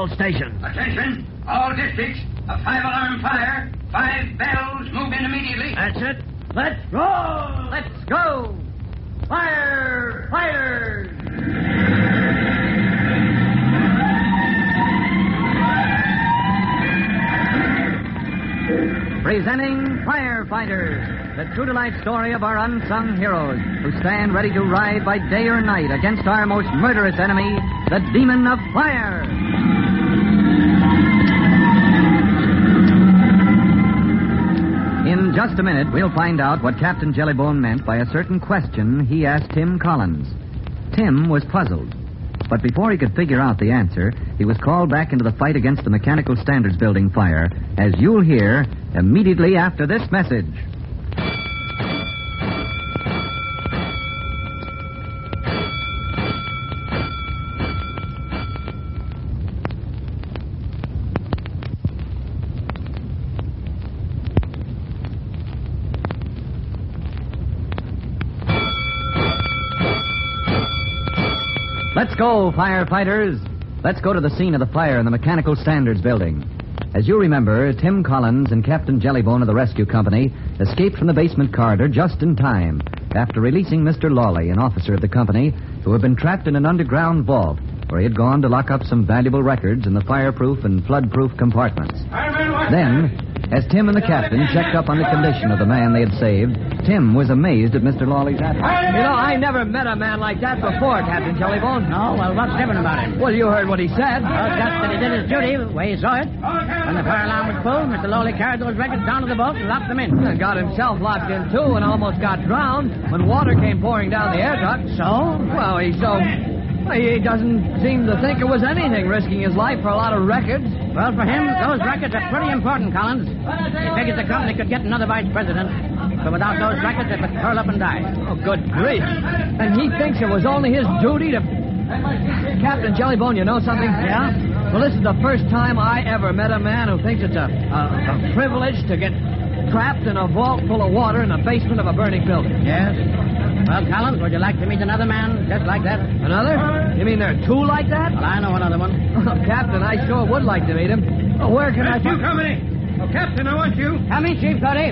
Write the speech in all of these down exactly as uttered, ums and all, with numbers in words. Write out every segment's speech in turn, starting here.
all stations. Attention, all districts. A five-alarm fire. Five bells. Move in immediately. That's it. Let's roll. Let's go. Fire! Fighters! Presenting Firefighters, the true-to-life story of our unsung heroes who stand ready to ride by day or night against our most murderous enemy, the Demon of Fire. In just a minute, we'll find out what Captain Jellybone meant by a certain question he asked Tim Collins. Tim was puzzled. But before he could figure out the answer, he was called back into the fight against the Mechanical Standards Building fire, as you'll hear immediately after this message. Let's go, firefighters. Let's go to the scene of the fire in the Mechanical Standards Building. As you remember, Tim Collins and Captain Jellybone of the Rescue Company escaped from the basement corridor just in time after releasing Mister Lawley, an officer of the company, who had been trapped in an underground vault where he had gone to lock up some valuable records in the fireproof and flood-proof compartments. Then, as Tim and the captain checked up on the condition of the man they had saved, Tim was amazed at Mister Lawley's attitude. You know, I never met a man like that before, Captain Jellybone. No? Well, what's different about him? Well, you heard what he said. Well, just that he did his duty the way he saw it. When the fire alarm was full, Mister Lawley carried those records down to the boat and locked them in. He got himself locked in, too, and almost got drowned when water came pouring down the air duct. So? Well, he so... He doesn't seem to think it was anything, risking his life for a lot of records. Well, for him, those records are pretty important, Collins. He figured the company could get another vice president, but without those records, it would curl up and die. Oh, good grief. And he thinks it was only his duty to... Captain Jellybone, you know something? Yeah? Well, this is the first time I ever met a man who thinks it's a, a, a privilege to get trapped in a vault full of water in the basement of a burning building. Yes? Well, Collins, would you like to meet another man just like that? Another? You mean there are two like that? Well, I know another one. Oh, Captain, I sure would like to meet him. Oh, where can I... Rescue Company! Oh, Captain, I want you. Come in, Chief Cody.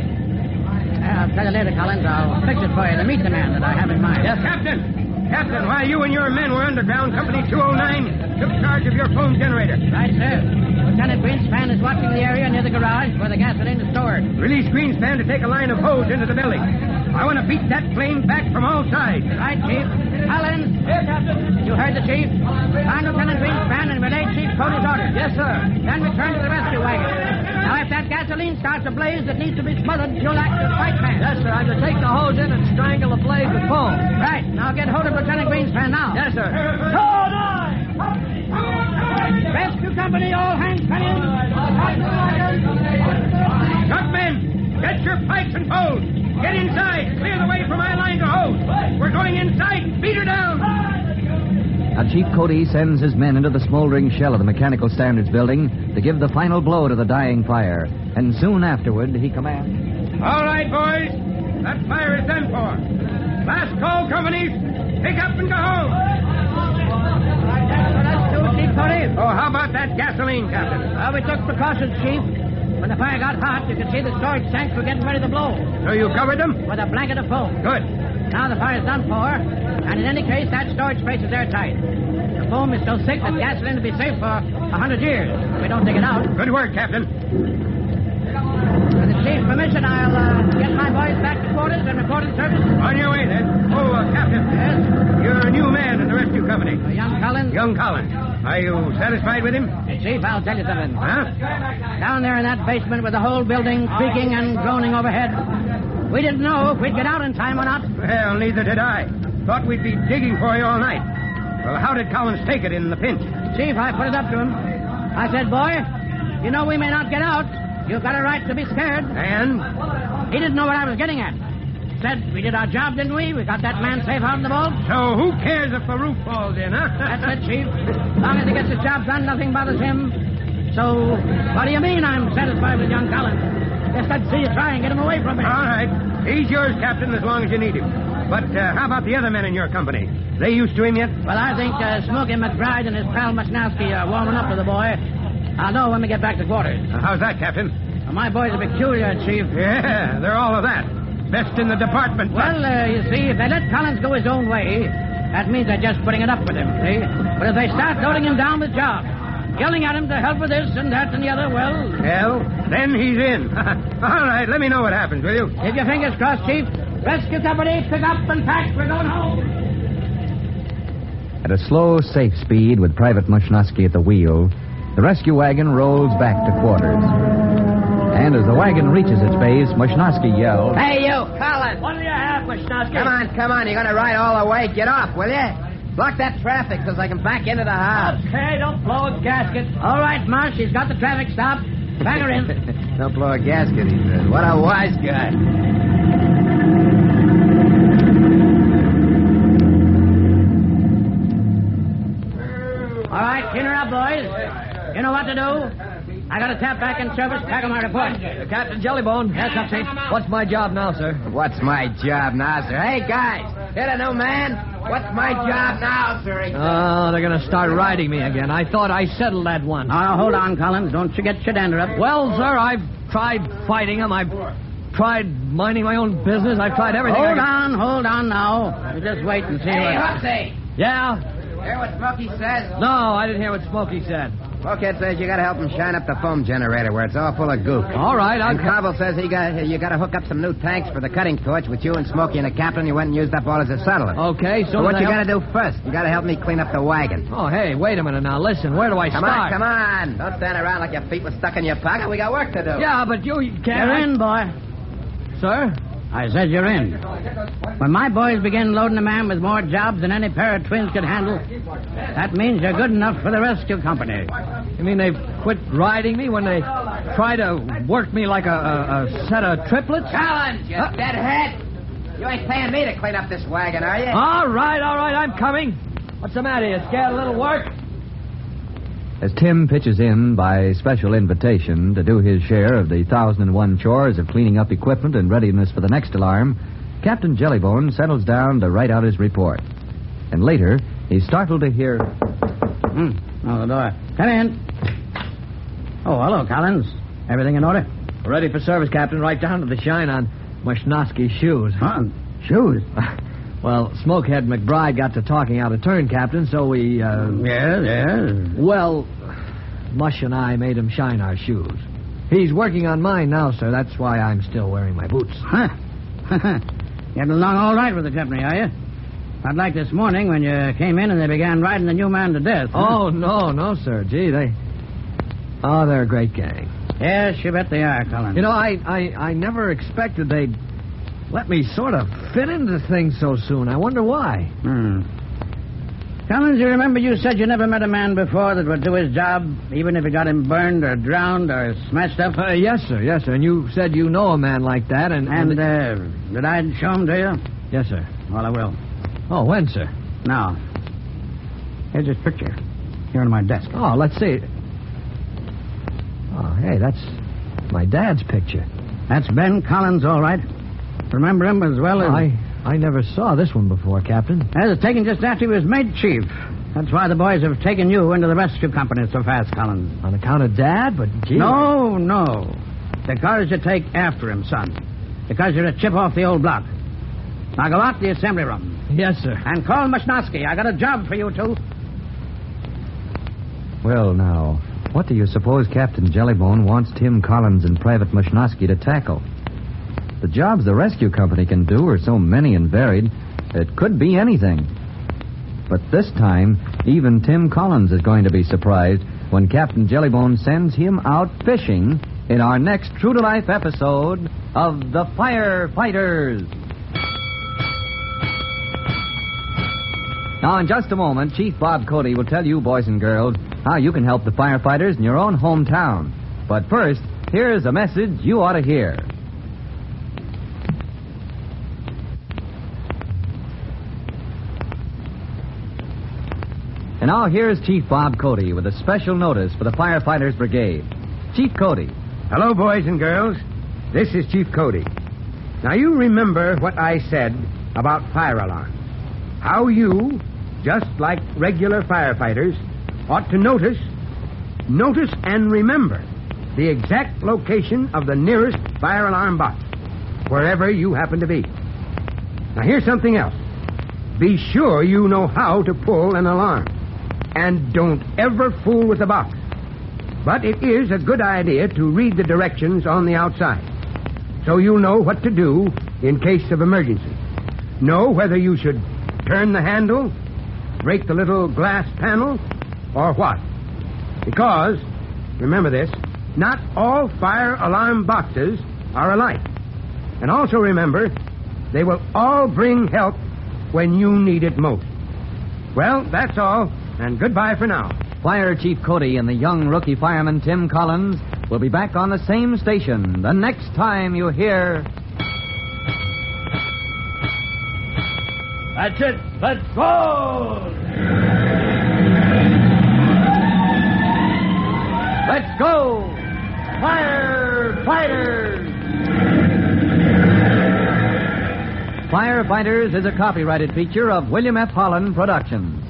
Uh, I'll tell you later, Collins. I'll fix it for you to meet the man that I have in mind. Yes, Captain. Captain, while you and your men were underground, Company two oh nine took charge of your foam generator. Right, sir. Lieutenant Greenspan is watching the area near the garage where the gasoline is stored. Release Greenspan to take a line of hose into the building. I want to beat that flame back from all sides. Right, Chief. Collins. Here, Captain. You heard the Chief. Find Lieutenant Greenspan and relay Chief Cody's orders. Yes, sir. Then return to the rescue wagon. Now, if that gasoline starts a blaze that needs to be smothered, you'll act as fight man. Yes, sir. I'm to take the hose in and strangle the blaze with foam. Right. Now get hold of Lieutenant Greenspan now. Yes, sir. Rescue Company, all hands come in. Gunmen, get your pikes and poles. Get inside. Clear the way for my line to hose. We're going inside. Beat her down. Now, Chief Cody sends his men into the smoldering shell of the Mechanical Standards Building to give the final blow to the dying fire. And soon afterward, he commands... All right, boys. That fire is done for. Last call, companies. Pick up and go home. Let's do it, Chief Cody. Oh, how about that gasoline, Captain? Well, we took precautions, Chief. When the fire got hot, you could see the storage tanks were getting ready to blow. So you covered them? With a blanket of foam. Good. Now the fire's done for, and in any case, that storage space is airtight. The foam is so thick that gasoline will be safe for a hundred years if we don't dig it out. Good work, Captain. With the Chief's permission, I'll uh, get my boys back to quarters and report in service. On your way, then. Oh, uh, Captain. Yes? You're a new man in the rescue company. Uh, young Collins? Young Collins. Are you satisfied with him? Chief, I'll tell you something. Huh? Down there in that basement with the whole building creaking and groaning overhead, we didn't know if we'd get out in time or not. Well, neither did I. Thought we'd be digging for you all night. Well, how did Collins take it in the pinch? Chief, I put it up to him. I said, boy, you know we may not get out. You've got a right to be scared. And? He didn't know what I was getting at. Said we did our job, didn't we? We got that man safe out in the vault. So who cares if the roof falls in, huh? That's it, Chief. As long as he gets his job done, nothing bothers him. So, what do you mean I'm satisfied with young Collins? Just I'd see you try and get him away from me. All right. He's yours, Captain, as long as you need him. But uh, how about the other men in your company? They used to him yet? Well, I think uh, Smokey McBride and his pal Mushnowski are warming up to the boy. I'll know when we get back to quarters. Uh, how's that, Captain? Well, my boys are peculiar, Chief. Yeah, they're all of that. Best in the department. Well, uh, you see, if they let Collins go his own way, that means they're just putting it up with him, see? But if they start loading him down with jobs, yelling at him to help with this and that and the other, well... Well, then he's in. All right, let me know what happens, will you? Keep your fingers crossed, Chief. Rescue company, pick up and pack. We're going home. At a slow, safe speed with Private Mushnowski at the wheel, the rescue wagon rolls back to quarters. And as the wagon reaches its base, Mushnowski yells... Hey, you, Collins. What do you have, Mushnowski? Come on, come on. You're going to ride all the way. Get off, will you? Block that traffic so I can back into the house. Okay, don't blow a gasket. All right, Mush, he's got the traffic stopped. Bang her in. Don't blow a gasket, he says. What a wise guy. All right, clean her up, boys. You know what to do? I got a tap back in service. Pack on my report. Uh, Captain Jellybone. Yes, up, Chief. What's my job now, sir? What's my job now, sir? Hey, guys, hit a new man. What's my job now, sir? Oh, they're going to start riding me again. I thought I settled that one. Now, hold on, Collins. Don't you get your dander up. Well, sir, I've tried fighting them. I've tried minding my own business. I've tried everything. Hold I on, hold on now. You just wait and see. Hey, what... Hooksy. Yeah? Hear what Smokey says? No, I didn't hear what Smokey said. Smokey says you got to help him shine up the foam generator where it's all full of goop. All right, I'll... And Cobble says he got you got to hook up some new tanks for the cutting torch with you and Smokey and the captain. You went and used up all as a settler. Okay, so... So what you help... got to do first? You got to help me clean up the wagon. Oh, hey, wait a minute now. Listen, where do I Come start? on, come on. Don't stand around like your feet were stuck in your pocket. We got work to do. Yeah, but you, you can't... You're in, boy. Sir? I said you're in. When my boys begin loading a man with more jobs than any pair of twins could handle, that means you're good enough for the rescue company. You mean they've quit riding me when they try to work me like a, a, a set of triplets? Collins, you Uh, deadhead. You ain't paying me to clean up this wagon, are you? All right, all right, I'm coming. What's the matter? You scared a little work? As Tim pitches in by special invitation to do his share of the thousand and one chores of cleaning up equipment and readiness for the next alarm, Captain Jellybone settles down to write out his report. And later, he's startled to hear... Hmm. Oh, the door. Come in. Oh, hello, Collins. Everything in order? Ready for service, Captain, right down to the shine on Mushnowski's shoes. Huh? Shoes? Well, Smokehead McBride got to talking out of turn, Captain, so we, uh... Yes, yes. Well, Mush and I made him shine our shoes. He's working on mine now, sir. That's why I'm still wearing my boots. Huh. Getting along all right with the company, are you? Not like this morning when you came in and they began riding the new man to death. Huh? Oh, no, no, sir. Gee, they... Oh, they're a great gang. Yes, you bet they are, Collins. You know, I, I, I never expected they'd let me sort of fit into things so soon. I wonder why. Hmm. Collins, you remember you said you never met a man before that would do his job even if it got him burned or drowned or smashed up? Uh, yes, sir, yes, sir. And you said you know a man like that, and... And, and uh, did I show him to you? Yes, sir. Well, I will. Oh, when, sir? Now, here's his picture. Here on my desk. Oh, let's see. Oh, hey, that's my dad's picture. That's Ben Collins, all right. Remember him as well as... Oh, I, I never saw this one before, Captain. That was taken just after he was made chief. That's why the boys have taken you into the rescue company so fast, Collins. On account of Dad? But, gee... No, no. Because you take after him, son. Because you're a chip off the old block. Now go out to the assembly room. Yes, sir. And call Mushnowski. I got a job for you two. Well, now, what do you suppose Captain Jellybone wants Tim Collins and Private Mushnowski to tackle? The jobs the rescue company can do are so many and varied, it could be anything. But this time, even Tim Collins is going to be surprised when Captain Jellybone sends him out fishing in our next true-to-life episode of The Firefighters. Now, in just a moment, Chief Bob Cody will tell you, boys and girls, how you can help the firefighters in your own hometown. But first, here's a message you ought to hear. And now here's Chief Bob Cody with a special notice for the Firefighters Brigade. Chief Cody. Hello, boys and girls. This is Chief Cody. Now, you remember what I said about fire alarms. How you, just like regular firefighters, ought to notice, notice and remember the exact location of the nearest fire alarm box, wherever you happen to be. Now, here's something else. Be sure you know how to pull an alarm. And don't ever fool with the box. But it is a good idea to read the directions on the outside, so you'll know what to do in case of emergency. Know whether you should turn the handle, break the little glass panel, or what. Because, remember this, not all fire alarm boxes are alike. And also remember, they will all bring help when you need it most. Well, that's all, and goodbye for now. Fire Chief Cody and the young rookie fireman Tim Collins will be back on the same station the next time you hear... That's it. Let's go! Let's go! Firefighters! Firefighters is a copyrighted feature of William F. Holland Productions.